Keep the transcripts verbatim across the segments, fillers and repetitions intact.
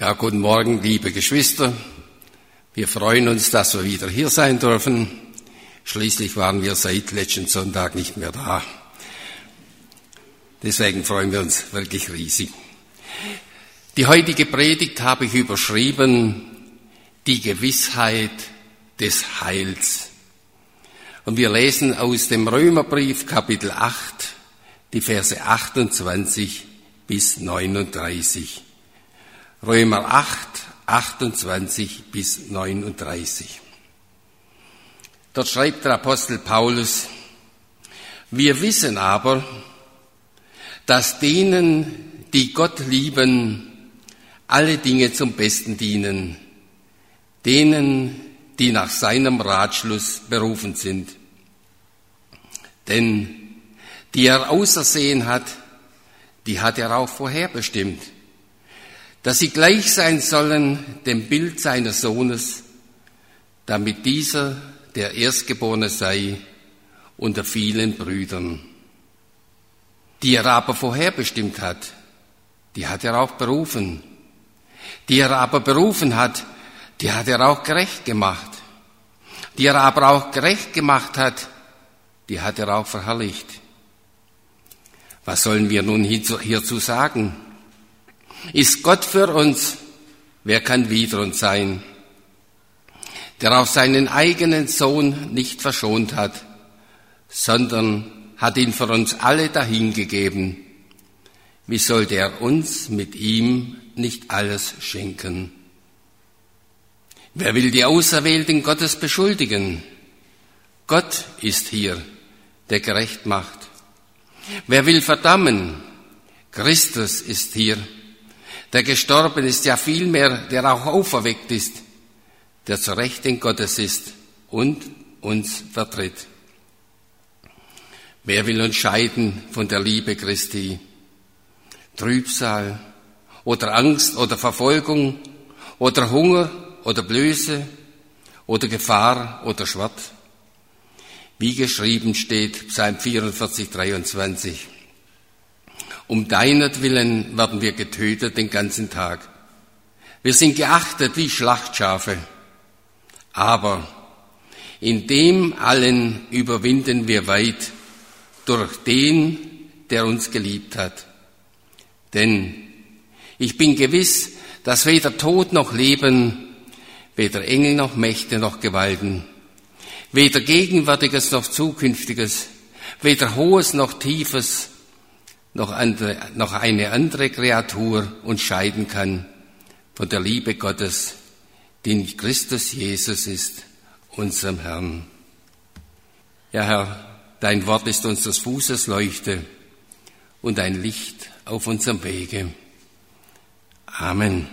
Ja, guten Morgen, liebe Geschwister. Wir freuen uns, dass wir wieder hier sein dürfen. Schließlich waren wir seit letzten Sonntag nicht mehr da. Deswegen freuen wir uns wirklich riesig. Die heutige Predigt habe ich überschrieben, die Gewissheit des Heils. Und wir lesen aus dem Römerbrief, Kapitel acht, die Verse achtundzwanzig bis neununddreißig. Römer acht, achtundzwanzig bis neununddreißig. Dort schreibt der Apostel Paulus: Wir wissen aber, dass denen, die Gott lieben, alle Dinge zum Besten dienen, denen, die nach seinem Ratschluss berufen sind. Denn die er ausersehen hat, die hat er auch vorherbestimmt, dass sie gleich sein sollen dem Bild seines Sohnes, damit dieser der Erstgeborene sei unter vielen Brüdern. Die er aber vorherbestimmt hat, die hat er auch berufen. Die er aber berufen hat, die hat er auch gerecht gemacht. Die er aber auch gerecht gemacht hat, die hat er auch verherrlicht. Was sollen wir nun hierzu sagen? Ist Gott für uns, wer kann wider uns sein? Der auch seinen eigenen Sohn nicht verschont hat, sondern hat ihn für uns alle dahingegeben. Wie sollte er uns mit ihm nicht alles schenken? Wer will die Auserwählten Gottes beschuldigen? Gott ist hier, der gerecht macht. Wer will verdammen? Christus ist hier, der gestorben ist, ja vielmehr, der auch auferweckt ist, der zur Rechten Gottes ist und uns vertritt. Wer will uns scheiden von der Liebe Christi? Trübsal oder Angst oder Verfolgung oder Hunger oder Blöße oder Gefahr oder Schwert? Wie geschrieben steht, Psalm vierundvierzig, dreiundzwanzig. Um deinetwillen werden wir getötet den ganzen Tag. Wir sind geachtet wie Schlachtschafe. Aber in dem allen überwinden wir weit durch den, der uns geliebt hat. Denn ich bin gewiss, dass weder Tod noch Leben, weder Engel noch Mächte noch Gewalten, weder Gegenwärtiges noch Zukünftiges, weder Hohes noch Tiefes, noch, andere, noch eine andere Kreatur uns scheiden kann von der Liebe Gottes, die in Christus Jesus ist, unserem Herrn. Ja, Herr, dein Wort ist unseres Fußes Leuchte und ein Licht auf unserem Wege. Amen.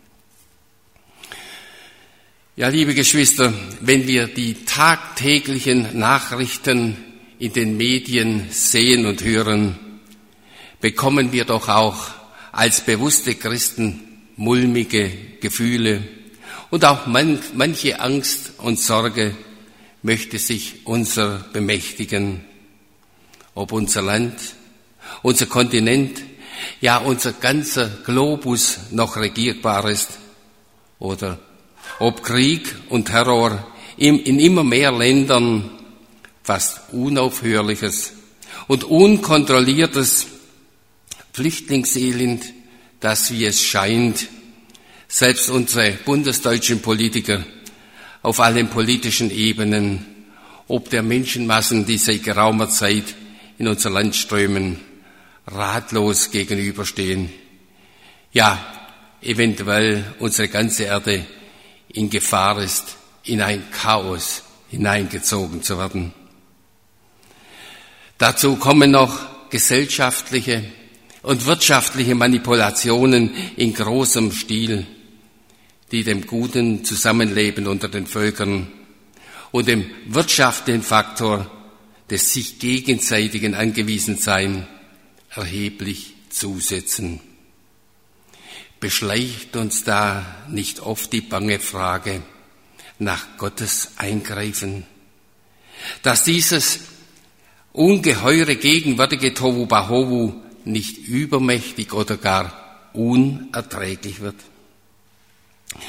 Ja, liebe Geschwister, wenn wir die tagtäglichen Nachrichten in den Medien sehen und hören, bekommen wir doch auch als bewusste Christen mulmige Gefühle und auch man, manche Angst und Sorge möchte sich unser bemächtigen. Ob unser Land, unser Kontinent, ja unser ganzer Globus noch regierbar ist oder ob Krieg und Terror in, in immer mehr Ländern fast unaufhörliches und unkontrolliertes Flüchtlingselend, das, wie es scheint, selbst unsere bundesdeutschen Politiker auf allen politischen Ebenen, ob der Menschenmassen, die seit geraumer Zeit in unser Land strömen, ratlos gegenüberstehen. Ja, eventuell unsere ganze Erde in Gefahr ist, in ein Chaos hineingezogen zu werden. Dazu kommen noch gesellschaftliche und wirtschaftliche Manipulationen in großem Stil, die dem guten Zusammenleben unter den Völkern und dem wirtschaftlichen Faktor des sich gegenseitigen Angewiesensein erheblich zusetzen. Beschleicht uns da nicht oft die bange Frage nach Gottes Eingreifen, dass dieses ungeheure gegenwärtige Tohuwabohu nicht übermächtig oder gar unerträglich wird?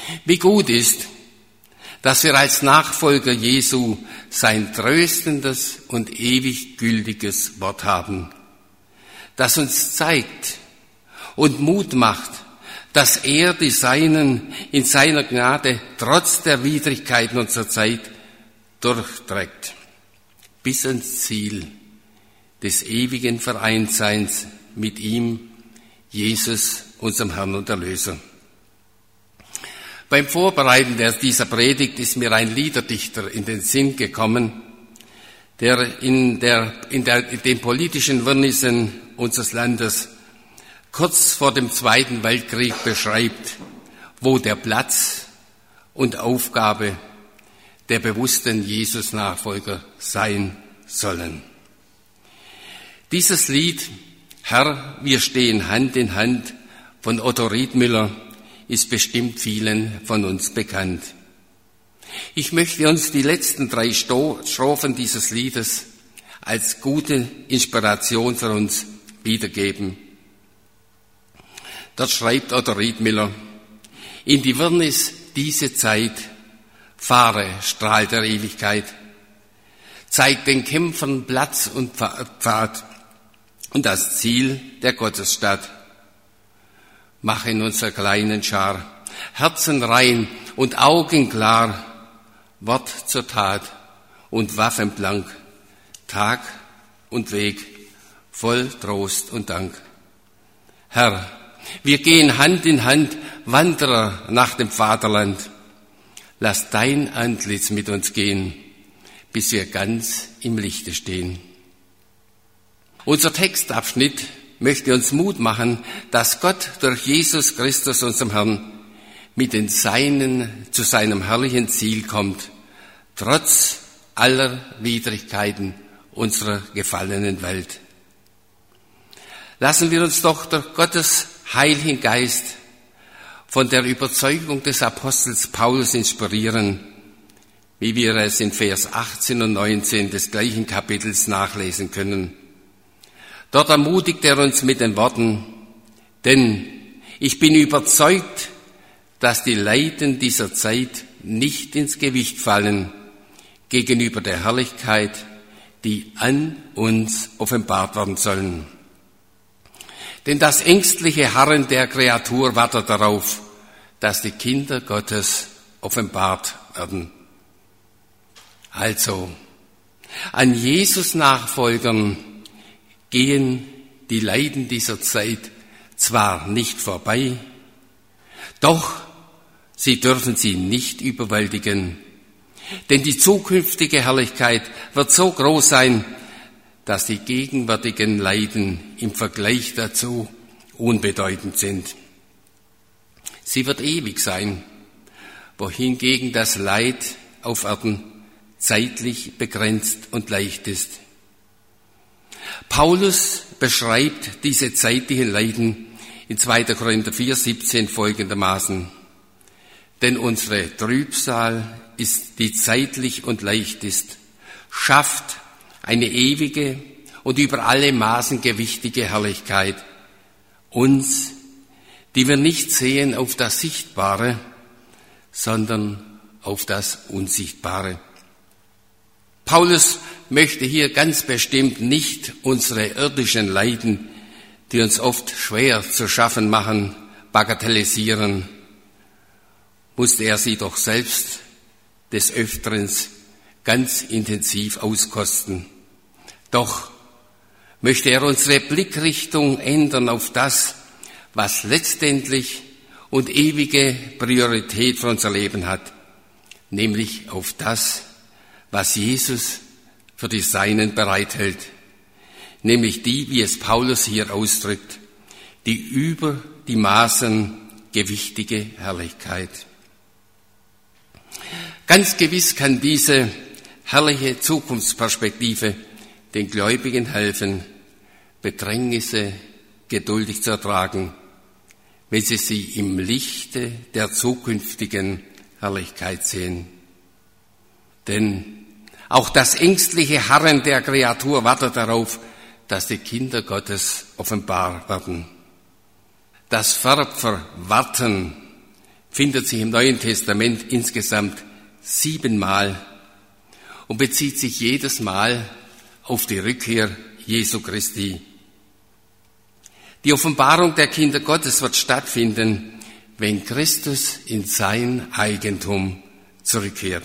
Wie gut ist, dass wir als Nachfolger Jesu sein tröstendes und ewig gültiges Wort haben, das uns zeigt und Mut macht, dass er die Seinen in seiner Gnade trotz der Widrigkeiten unserer Zeit durchträgt, bis ans Ziel des ewigen Vereintseins mit ihm, Jesus, unserem Herrn und Erlöser. Beim Vorbereiten dieser Predigt ist mir ein Liederdichter in den Sinn gekommen, der in, der, in, der, in den politischen Wirrnissen unseres Landes kurz vor dem Zweiten Weltkrieg beschreibt, wo der Platz und Aufgabe der bewussten Jesus-Nachfolger sein sollen. Dieses Lied, Herr, wir stehen Hand in Hand, von Otto Riedmüller, ist bestimmt vielen von uns bekannt. Ich möchte uns die letzten drei Strophen dieses Liedes als gute Inspiration für uns wiedergeben. Dort schreibt Otto Riedmüller: In die Wirrnis diese Zeit, fahre, Strahl der Ewigkeit, zeig den Kämpfern Platz und Pfad und das Ziel der Gottesstadt. Mach in unserer kleinen Schar Herzen rein und Augen klar, Wort zur Tat und Waffen blank, Tag und Weg voll Trost und Dank. Herr, wir gehen Hand in Hand, Wanderer nach dem Vaterland. Lass dein Antlitz mit uns gehen, bis wir ganz im Lichte stehen. Unser Textabschnitt möchte uns Mut machen, dass Gott durch Jesus Christus, unserem Herrn, mit den Seinen zu seinem herrlichen Ziel kommt, trotz aller Widrigkeiten unserer gefallenen Welt. Lassen wir uns doch durch Gottes Heiligen Geist von der Überzeugung des Apostels Paulus inspirieren, wie wir es in Vers achtzehn und neunzehn des gleichen Kapitels nachlesen können. Dort ermutigt er uns mit den Worten: Denn ich bin überzeugt, dass die Leiden dieser Zeit nicht ins Gewicht fallen gegenüber der Herrlichkeit, die an uns offenbart werden sollen. Denn das ängstliche Harren der Kreatur wartet darauf, dass die Kinder Gottes offenbart werden. Also, an Jesus Nachfolgern gehen die Leiden dieser Zeit zwar nicht vorbei, doch sie dürfen sie nicht überwältigen, denn die zukünftige Herrlichkeit wird so groß sein, dass die gegenwärtigen Leiden im Vergleich dazu unbedeutend sind. Sie wird ewig sein, wohingegen das Leid auf Erden zeitlich begrenzt und leicht ist. Paulus beschreibt diese zeitlichen Leiden in zweiter Korinther vier, siebzehn folgendermaßen: Denn unsere Trübsal ist, die zeitlich und leicht ist, schafft eine ewige und über alle Maßen gewichtige Herrlichkeit, uns, die wir nicht sehen auf das Sichtbare, sondern auf das Unsichtbare. Paulus möchte hier ganz bestimmt nicht unsere irdischen Leiden, die uns oft schwer zu schaffen machen, bagatellisieren, musste er sie doch selbst des Öfteren ganz intensiv auskosten. Doch möchte er unsere Blickrichtung ändern auf das, was letztendlich und ewige Priorität für unser Leben hat, nämlich auf das, was Jesus für die Seinen bereithält, nämlich die, wie es Paulus hier ausdrückt, die über die Maßen gewichtige Herrlichkeit. Ganz gewiss kann diese herrliche Zukunftsperspektive den Gläubigen helfen, Bedrängnisse geduldig zu ertragen, wenn sie sie im Lichte der zukünftigen Herrlichkeit sehen. Denn auch das ängstliche Harren der Kreatur wartet darauf, dass die Kinder Gottes offenbar werden. Das Verb für warten findet sich im Neuen Testament insgesamt siebenmal und bezieht sich jedes Mal auf die Rückkehr Jesu Christi. Die Offenbarung der Kinder Gottes wird stattfinden, wenn Christus in sein Eigentum zurückkehrt.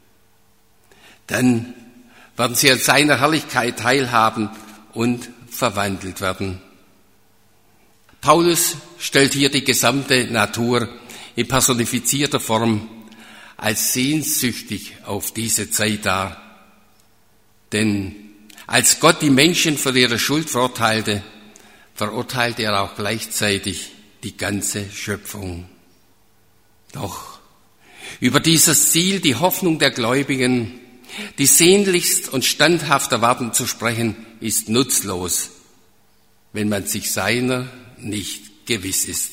Dann werden sie an seiner Herrlichkeit teilhaben und verwandelt werden. Paulus stellt hier die gesamte Natur in personifizierter Form als sehnsüchtig auf diese Zeit dar. Denn als Gott die Menschen für ihre Schuld verurteilte, verurteilte er auch gleichzeitig die ganze Schöpfung. Doch über dieses Ziel, die Hoffnung der Gläubigen, die sehnlichst und standhaft erwarten zu sprechen, ist nutzlos, wenn man sich seiner nicht gewiss ist.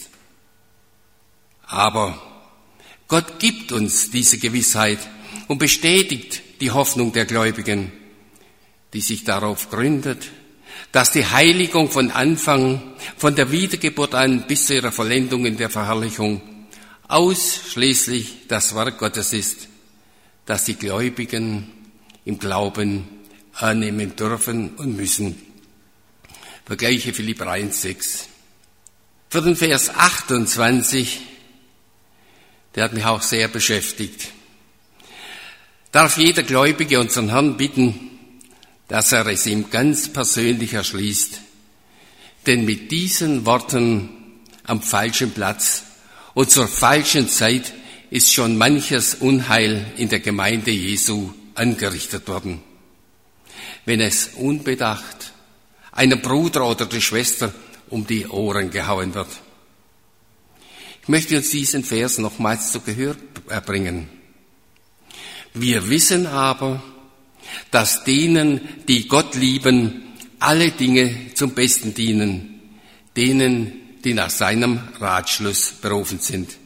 Aber Gott gibt uns diese Gewissheit und bestätigt die Hoffnung der Gläubigen, die sich darauf gründet, dass die Heiligung von Anfang, von der Wiedergeburt an bis zu ihrer Vollendung in der Verherrlichung ausschließlich das Werk Gottes ist, das die Gläubigen im Glauben annehmen dürfen und müssen. Vergleiche Philipper eins, sechs. Für den Vers achtundzwanzig, der hat mich auch sehr beschäftigt, darf jeder Gläubige unseren Herrn bitten, dass er es ihm ganz persönlich erschließt. Denn mit diesen Worten am falschen Platz und zur falschen Zeit ist schon manches Unheil in der Gemeinde Jesu angerichtet worden. Wenn es unbedacht einem Bruder oder der Schwester um die Ohren gehauen wird. Ich möchte uns diesen Vers nochmals zu Gehör bringen. Wir wissen aber, dass denen, die Gott lieben, alle Dinge zum Besten dienen, denen, die nach seinem Ratschluss berufen sind.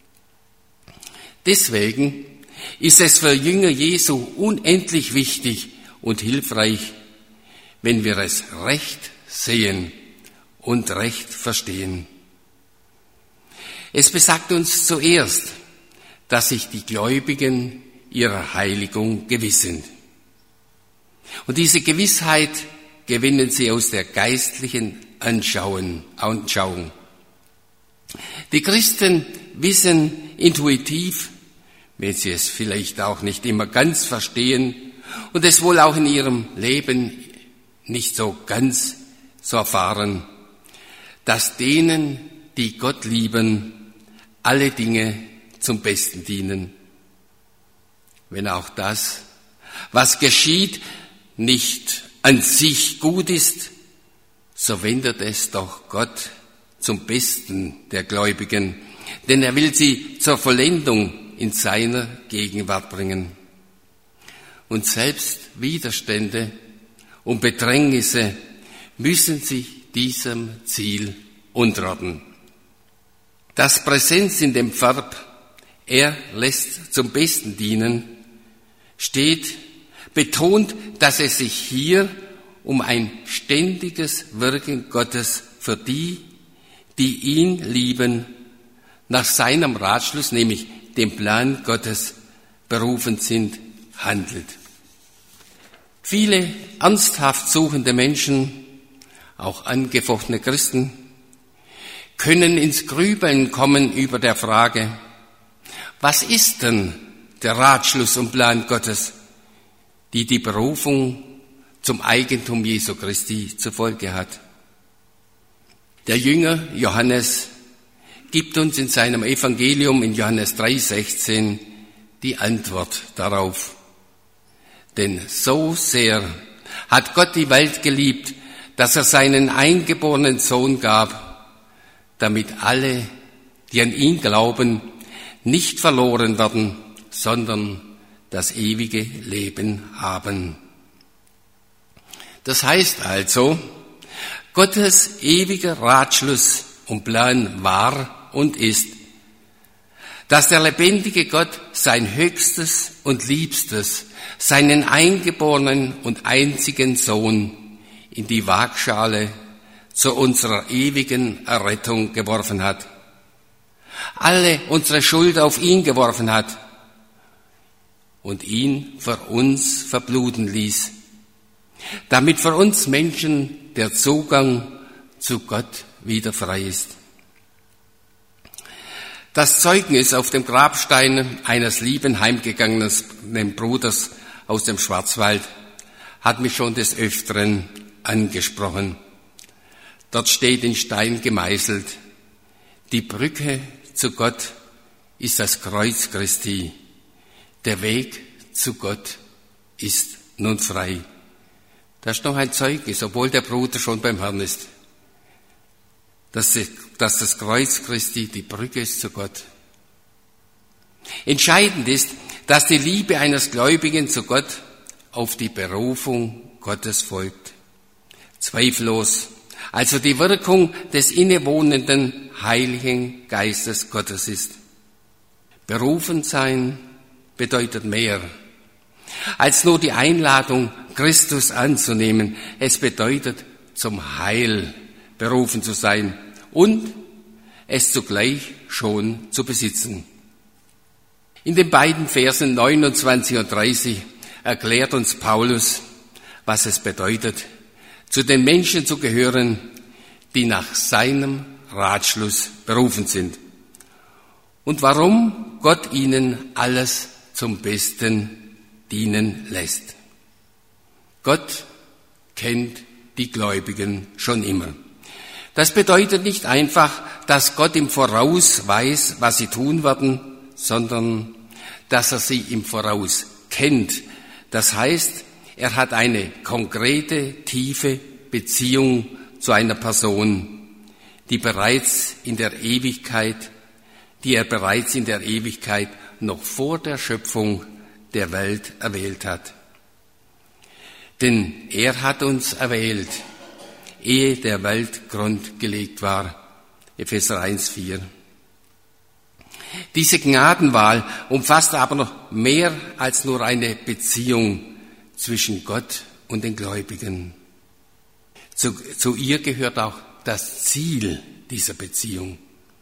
Deswegen ist es für Jünger Jesu unendlich wichtig und hilfreich, wenn wir es recht sehen und recht verstehen. Es besagt uns zuerst, dass sich die Gläubigen ihrer Heiligung gewiss sind. Und diese Gewissheit gewinnen sie aus der geistlichen Anschauung. Die Christen wissen intuitiv, wenn sie es vielleicht auch nicht immer ganz verstehen und es wohl auch in ihrem Leben nicht so ganz so erfahren, dass denen, die Gott lieben, alle Dinge zum Besten dienen. Wenn auch das, was geschieht, nicht an sich gut ist, so wendet es doch Gott zum Besten der Gläubigen, denn er will sie zur Vollendung in seiner Gegenwart bringen. Und selbst Widerstände und Bedrängnisse müssen sich diesem Ziel unterordnen. Das Präsens in dem Verb, er lässt zum Besten dienen, steht betont, dass es sich hier um ein ständiges Wirken Gottes für die, die ihn lieben, nach seinem Ratschluss, nämlich dem Plan Gottes, berufen sind, handelt. Viele ernsthaft suchende Menschen, auch angefochtene Christen, können ins Grübeln kommen über der Frage, was ist denn der Ratschluss und Plan Gottes, die die Berufung zum Eigentum Jesu Christi zur Folge hat. Der Jünger Johannes gibt uns in seinem Evangelium in Johannes drei, sechzehn die Antwort darauf. Denn so sehr hat Gott die Welt geliebt, dass er seinen eingeborenen Sohn gab, damit alle, die an ihn glauben, nicht verloren werden, sondern das ewige Leben haben. Das heißt also, Gottes ewiger Ratschluss und Plan war und ist, dass der lebendige Gott sein Höchstes und Liebstes, seinen eingeborenen und einzigen Sohn in die Waagschale zu unserer ewigen Errettung geworfen hat. alle unsere Schuld auf ihn geworfen hat und ihn für uns verbluten ließ, damit für uns Menschen der Zugang zu Gott wieder frei ist. Das Zeugnis auf dem Grabstein eines lieben heimgegangenen Bruders aus dem Schwarzwald hat mich schon des Öfteren angesprochen. Dort steht in Stein gemeißelt: Die Brücke zu Gott ist das Kreuz Christi. Der Weg zu Gott ist nun frei. Das ist noch ein Zeugnis, obwohl der Bruder schon beim Herrn ist. Dass, dass das Kreuz Christi die Brücke ist zu Gott. Entscheidend ist, dass die Liebe eines Gläubigen zu Gott auf die Berufung Gottes folgt. Zweifellos. Also die Wirkung des innewohnenden Heiligen Geistes Gottes ist. Berufen sein bedeutet mehr als nur die Einladung, Christus anzunehmen. Es bedeutet, zum Heil berufen zu sein und es zugleich schon zu besitzen. In den beiden Versen neunundzwanzig und dreißig erklärt uns Paulus, was es bedeutet, zu den Menschen zu gehören, die nach seinem Ratschluss berufen sind und warum Gott ihnen alles zum Besten dienen lässt. Gott kennt die Gläubigen schon immer. Das bedeutet nicht einfach, dass Gott im Voraus weiß, was sie tun werden, sondern dass er sie im Voraus kennt. Das heißt, er hat eine konkrete, tiefe Beziehung zu einer Person, die bereits in der Ewigkeit, die er bereits in der Ewigkeit noch vor der Schöpfung der Welt erwählt hat. Denn er hat uns erwählt, ehe der Weltgrund gelegt war. Epheser eins, vier. Diese Gnadenwahl umfasst aber noch mehr als nur eine Beziehung zwischen Gott und den Gläubigen. Zu, zu ihr gehört auch das Ziel dieser Beziehung.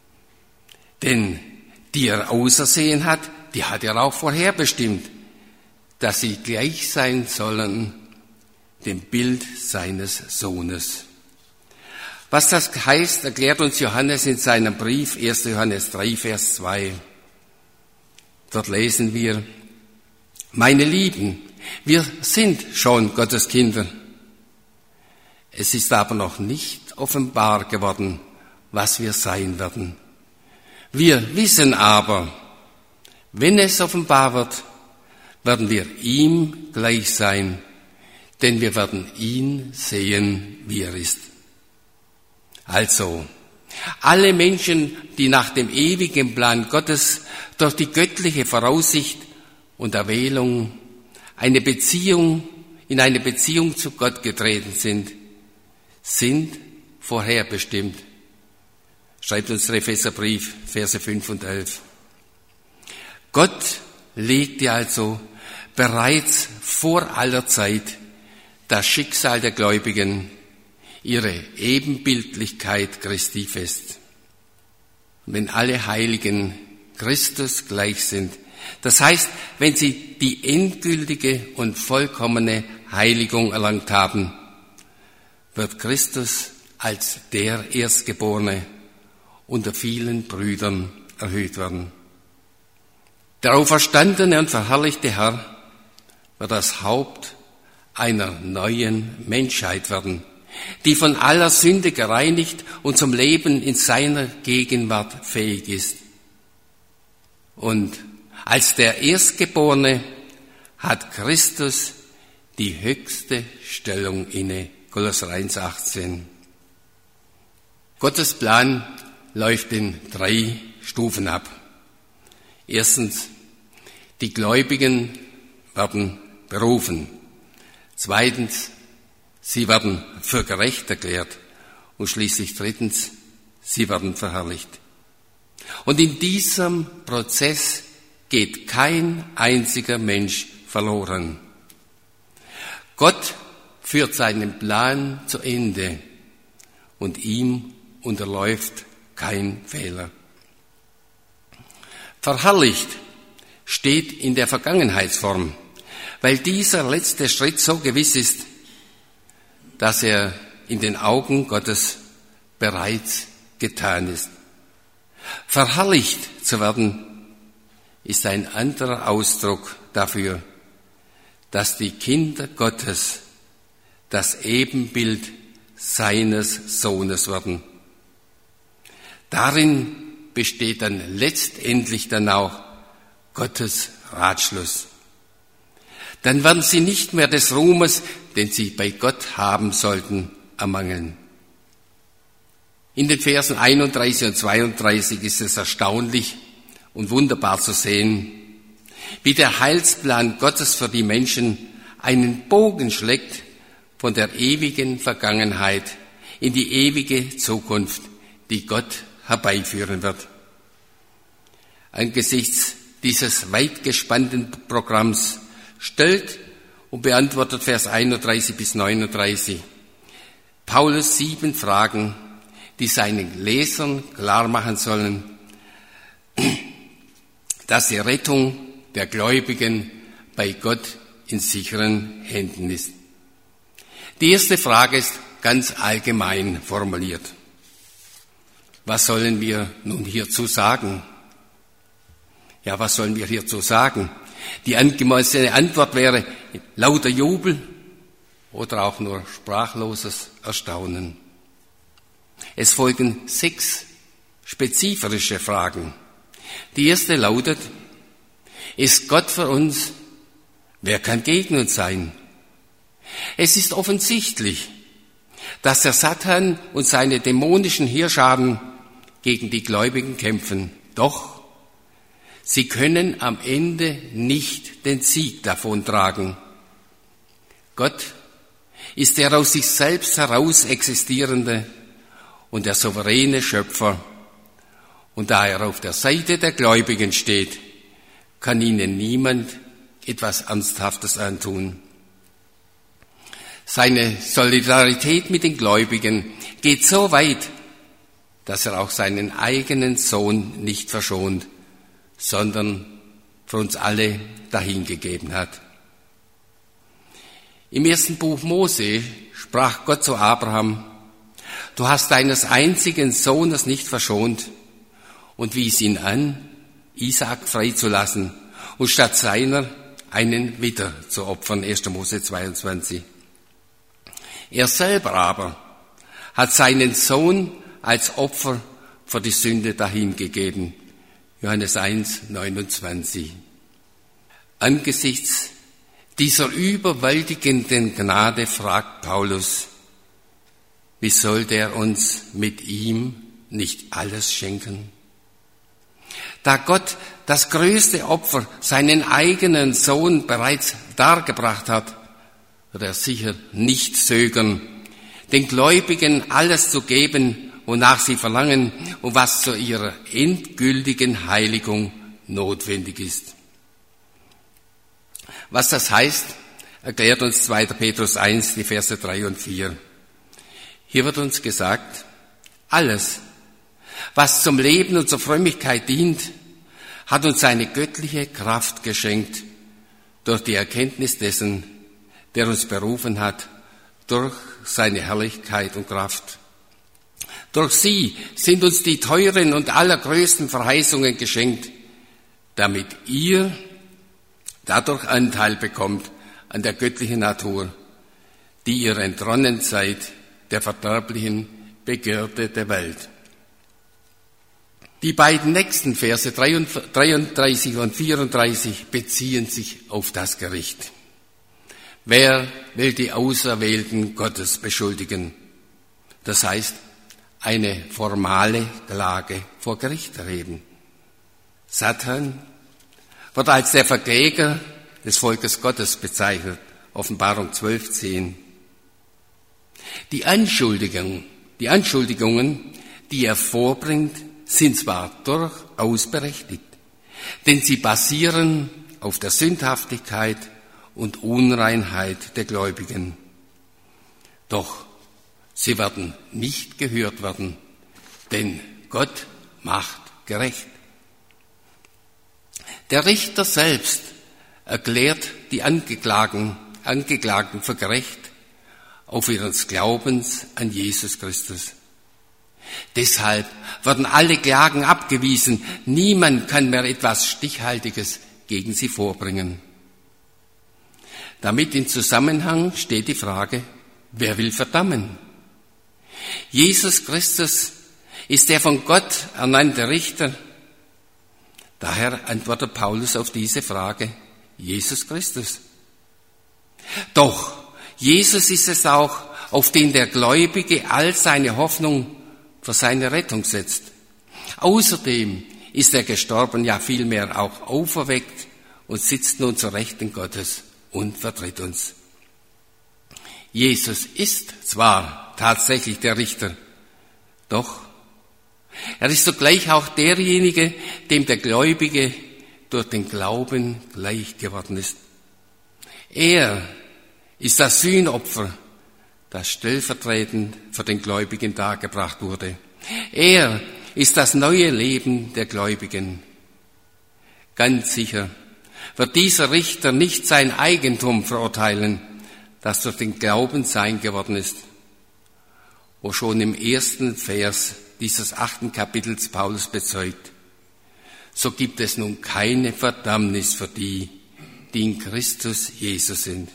Denn die er ausersehen hat, die hat er auch vorherbestimmt, dass sie gleich sein sollen dem Bild seines Sohnes. Was das heißt, erklärt uns Johannes in seinem Brief, erster Johannes drei, Vers zwei. Dort lesen wir: Meine Lieben, wir sind schon Gottes Kinder. Es ist aber noch nicht offenbar geworden, was wir sein werden. Wir wissen aber, wenn es offenbar wird, werden wir ihm gleich sein, denn wir werden ihn sehen, wie er ist. Also, alle Menschen, die nach dem ewigen Plan Gottes durch die göttliche Voraussicht und Erwählung eine Beziehung, in eine Beziehung zu Gott getreten sind, sind vorherbestimmt. Schreibt uns der Epheserbrief, Verse fünf und elf. Gott legte also bereits vor aller Zeit das Schicksal der Gläubigen, ihre Ebenbildlichkeit Christi fest. Wenn alle Heiligen Christus gleich sind, das heißt, wenn sie die endgültige und vollkommene Heiligung erlangt haben, wird Christus als der Erstgeborene unter vielen Brüdern erhöht werden. Der auferstandene und verherrlichte Herr wird das Haupt einer neuen Menschheit werden, die von aller Sünde gereinigt und zum Leben in seiner Gegenwart fähig ist. Und als der Erstgeborene hat Christus die höchste Stellung inne. Kolosser eins, achtzehn. Gottes Plan läuft in drei Stufen ab. Erstens, die Gläubigen werden berufen. Zweitens, sie werden für gerecht erklärt. Und schließlich drittens, sie werden verherrlicht. Und in diesem Prozess geht kein einziger Mensch verloren. Gott führt seinen Plan zu Ende und ihm unterläuft kein Fehler. Verherrlicht steht in der Vergangenheitsform, weil dieser letzte Schritt so gewiss ist, dass er in den Augen Gottes bereits getan ist. Verherrlicht zu werden ist ein anderer Ausdruck dafür, dass die Kinder Gottes das Ebenbild seines Sohnes werden. Darin besteht dann letztendlich dann auch Gottes Ratschluss. Dann werden sie nicht mehr des Ruhmes, den sie bei Gott haben sollten, ermangeln. In den Versen einunddreißig und zweiunddreißig ist es erstaunlich und wunderbar zu sehen, wie der Heilsplan Gottes für die Menschen einen Bogen schlägt von der ewigen Vergangenheit in die ewige Zukunft, die Gott herbeiführen wird. Angesichts dieses weit gespannten Programms stellt und beantwortet Vers einunddreißig bis neununddreißig Paulus sieben Fragen, die seinen Lesern klar machen sollen, dass die Rettung der Gläubigen bei Gott in sicheren Händen ist. Die erste Frage ist ganz allgemein formuliert. Was sollen wir nun hierzu sagen? Ja, was sollen wir hierzu sagen? Die angemessene Antwort wäre lauter Jubel oder auch nur sprachloses Erstaunen. Es folgen sechs spezifische Fragen. Die erste lautet, ist Gott für uns? Wer kann gegen uns sein? Es ist offensichtlich, dass der Satan und seine dämonischen Heerscharen gegen die Gläubigen kämpfen. Doch sie können am Ende nicht den Sieg davontragen. Gott ist der aus sich selbst heraus existierende und der souveräne Schöpfer. Und da er auf der Seite der Gläubigen steht, kann ihnen niemand etwas Ernsthaftes antun. Seine Solidarität mit den Gläubigen geht so weit, dass er auch seinen eigenen Sohn nicht verschont, sondern für uns alle dahingegeben hat. Im ersten Buch Mose sprach Gott zu Abraham, du hast deines einzigen Sohnes nicht verschont, und wies ihn an, Isaak freizulassen und statt seiner einen Widder zu opfern, erster Mose zweiundzwanzig. Er selber aber hat seinen Sohn als Opfer für die Sünde dahingegeben, Johannes eins, neunundzwanzig. Angesichts dieser überwältigenden Gnade fragt Paulus, wie soll der uns mit ihm nicht alles schenken? Da Gott das größte Opfer, seinen eigenen Sohn, bereits dargebracht hat, wird er sicher nicht zögern, den Gläubigen alles zu geben, wonach sie verlangen und was zu ihrer endgültigen Heiligung notwendig ist. Was das heißt, erklärt uns zweiter Petrus eins, die Verse drei und vier. Hier wird uns gesagt, alles, was zum Leben und zur Frömmigkeit dient, hat uns seine göttliche Kraft geschenkt durch die Erkenntnis dessen, der uns berufen hat, durch seine Herrlichkeit und Kraft. Durch sie sind uns die teuren und allergrößten Verheißungen geschenkt, damit ihr dadurch Anteil bekommt an der göttlichen Natur, die ihr entronnen seid der verderblichen Begierde der Welt. Die beiden nächsten Verse dreiunddreißig und vierunddreißig beziehen sich auf das Gericht. Wer will die Auserwählten Gottes beschuldigen? Das heißt, eine formale Klage vor Gericht erheben. Satan wird als der Verkläger des Volkes Gottes bezeichnet, Offenbarung zwölf, zehn. Die Anschuldigungen, die Anschuldigungen, die er vorbringt, sind zwar durchaus berechtigt, denn sie basieren auf der Sündhaftigkeit und Unreinheit der Gläubigen. Doch sie werden nicht gehört werden, denn Gott macht gerecht. Der Richter selbst erklärt die Angeklagten, Angeklagten für gerecht auf ihres Glaubens an Jesus Christus. Deshalb werden alle Klagen abgewiesen. Niemand kann mehr etwas Stichhaltiges gegen sie vorbringen. Damit in Zusammenhang steht die Frage, wer will verdammen? Jesus Christus ist der von Gott ernannte Richter. Daher antwortet Paulus auf diese Frage, Jesus Christus. Doch Jesus ist es auch, auf den der Gläubige all seine Hoffnung für seine Rettung setzt. Außerdem ist er gestorben, ja vielmehr auch auferweckt und sitzt nun zur Rechten Gottes und vertritt uns. Jesus ist zwar tatsächlich der Richter, doch er ist zugleich auch derjenige, dem der Gläubige durch den Glauben gleich geworden ist. Er ist das Sühnopfer, das stellvertretend für den Gläubigen dargebracht wurde. Er ist das neue Leben der Gläubigen. Ganz sicher wird dieser Richter nicht sein Eigentum verurteilen, das durch den Glauben sein geworden ist. Wo schon im ersten Vers dieses achten Kapitels Paulus bezeugt, so gibt es nun keine Verdammnis für die, die in Christus Jesus sind.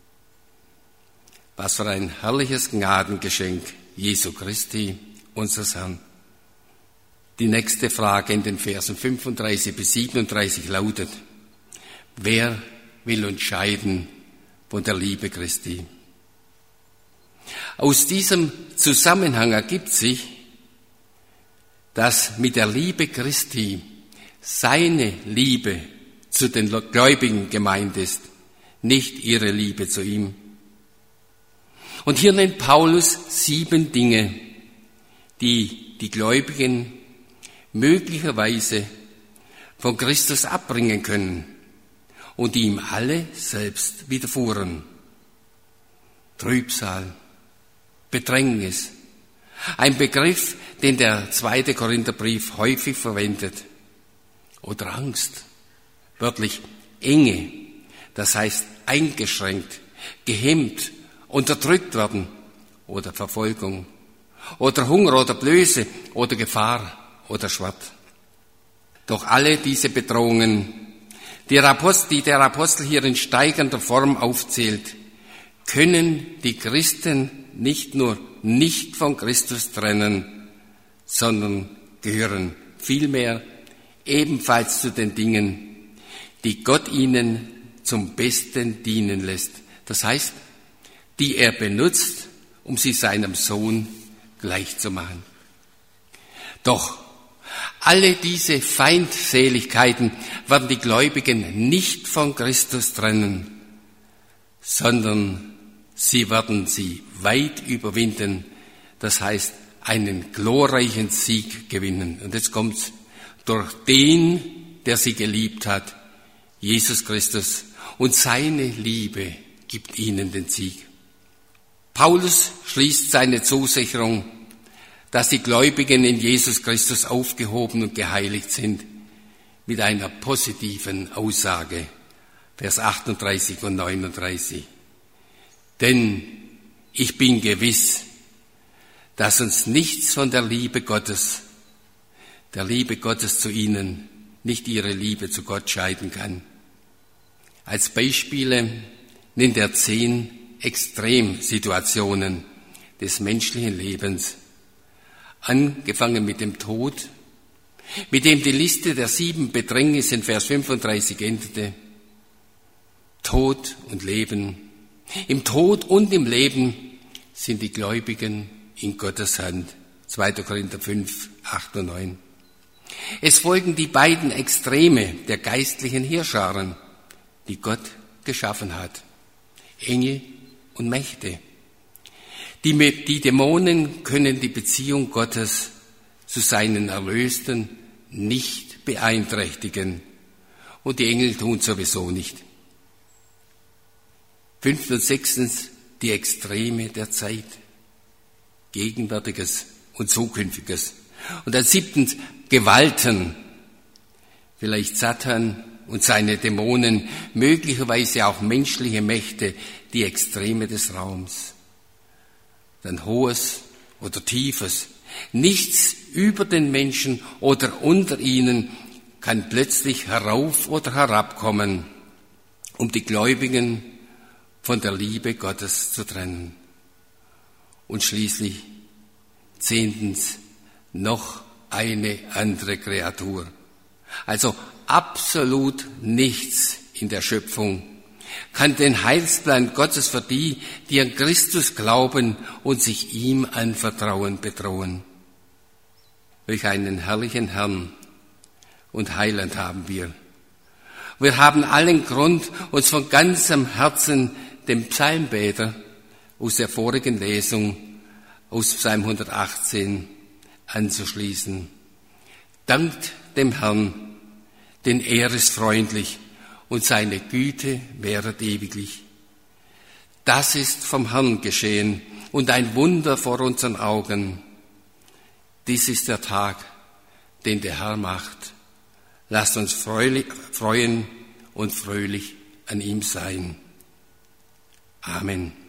Was für ein herrliches Gnadengeschenk Jesu Christi, unseres Herrn. Die nächste Frage in den Versen fünfunddreißig bis siebenunddreißig lautet, wer will uns scheiden von der Liebe Christi? Aus diesem Zusammenhang ergibt sich, dass mit der Liebe Christi seine Liebe zu den Gläubigen gemeint ist, nicht ihre Liebe zu ihm. Und hier nennt Paulus sieben Dinge, die die Gläubigen möglicherweise von Christus abbringen können und die ihm alle selbst widerfuhren. Trübsal, Bedrängnis, ein Begriff, den der zweite Korintherbrief häufig verwendet. Oder Angst, wörtlich Enge, das heißt eingeschränkt, gehemmt, unterdrückt werden oder Verfolgung oder Hunger oder Blöße oder Gefahr oder Schwert. Doch alle diese Bedrohungen, die der Apostel, die der Apostel hier in steigender Form aufzählt, können die Christen nicht nur nicht von Christus trennen, sondern gehören vielmehr ebenfalls zu den Dingen, die Gott ihnen zum Besten dienen lässt. Das heißt, die er benutzt, um sie seinem Sohn gleich zu machen. Doch alle diese Feindseligkeiten werden die Gläubigen nicht von Christus trennen, sondern sie werden sie weit überwinden, das heißt einen glorreichen Sieg gewinnen. Und jetzt kommt's, durch den, der sie geliebt hat, Jesus Christus, und seine Liebe gibt ihnen den Sieg. Paulus schließt seine Zusicherung, dass die Gläubigen in Jesus Christus aufgehoben und geheiligt sind, mit einer positiven Aussage, Vers achtunddreißig und neununddreißig. Denn ich bin gewiss, dass uns nichts von der Liebe Gottes, der Liebe Gottes zu ihnen, nicht ihre Liebe zu Gott scheiden kann. Als Beispiele nennt er zehn Extremsituationen des menschlichen Lebens, angefangen mit dem Tod, mit dem die Liste der sieben Bedrängnisse in Vers fünfunddreißig endete. Tod und Leben. Im Tod und im Leben sind die Gläubigen in Gottes Hand. zweiter Korinther fünf, acht und neun. Es folgen die beiden Extreme der geistlichen Heerscharen, die Gott geschaffen hat. Engel und Mächte. Die, die Dämonen können die Beziehung Gottes zu seinen Erlösten nicht beeinträchtigen. Und die Engel tun sowieso nicht. Fünftens und sechstens die Extreme der Zeit. Gegenwärtiges und Zukünftiges. Und dann siebtens Gewalten. Vielleicht Satan und seine Dämonen, möglicherweise auch menschliche Mächte, die Extreme des Raums. Dann Hohes oder Tiefes, nichts über den Menschen oder unter ihnen kann plötzlich herauf oder herabkommen, um die Gläubigen von der Liebe Gottes zu trennen. Und schließlich, zehntens, noch eine andere Kreatur. Also absolut nichts in der Schöpfung kann den Heilsplan Gottes für die, die an Christus glauben und sich ihm anvertrauen, bedrohen. Welch einen herrlichen Herrn und Heiland haben wir. Wir haben allen Grund, uns von ganzem Herzen dem Psalmbeter aus der vorigen Lesung, aus Psalm hundertachtzehn, anzuschließen. Dankt dem Herrn, denn er ist freundlich und seine Güte währet ewiglich. Das ist vom Herrn geschehen und ein Wunder vor unseren Augen. Dies ist der Tag, den der Herr macht. Lasst uns freulich, freuen und fröhlich an ihm sein. Amen.